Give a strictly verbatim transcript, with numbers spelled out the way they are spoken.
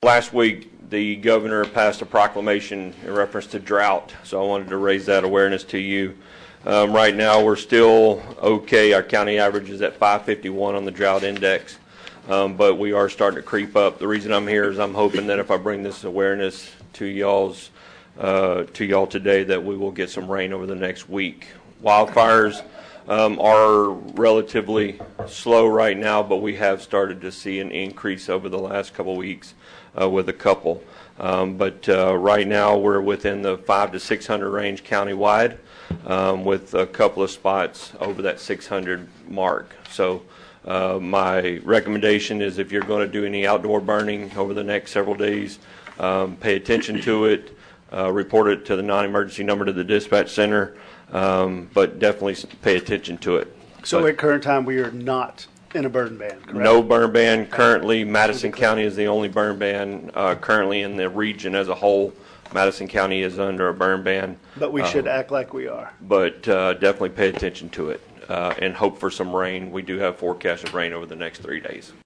Last week, the governor passed a proclamation in reference to drought, so I wanted to raise that awareness to you. Um, right now, we're still okay. Our county average is at five fifty-one on the drought index, um, but we are starting to creep up. The reason I'm here is I'm hoping that if I bring this awareness to y'all's uh, to y'all today, that we will get some rain over the next week. Wildfires um, are relatively slow right now, but we have started to see an increase over the last couple weeks. Uh, with a couple, um, but uh, right now we're within the five to six hundred range countywide, um, with a couple of spots over that six hundred mark. So uh, my recommendation is, if you're going to do any outdoor burning over the next several days, um, pay attention to it, uh, report it to the non-emergency number to the dispatch center, um, but definitely pay attention to it. So but, at current time, we are not in a burn ban, correct? No burn ban currently. Madison County is the only burn ban uh, currently in the region as a whole. Madison County is under a burn ban. But we uh, should act like we are. But uh, definitely pay attention to it uh, and hope for some rain. We do have forecast of rain over the next three days.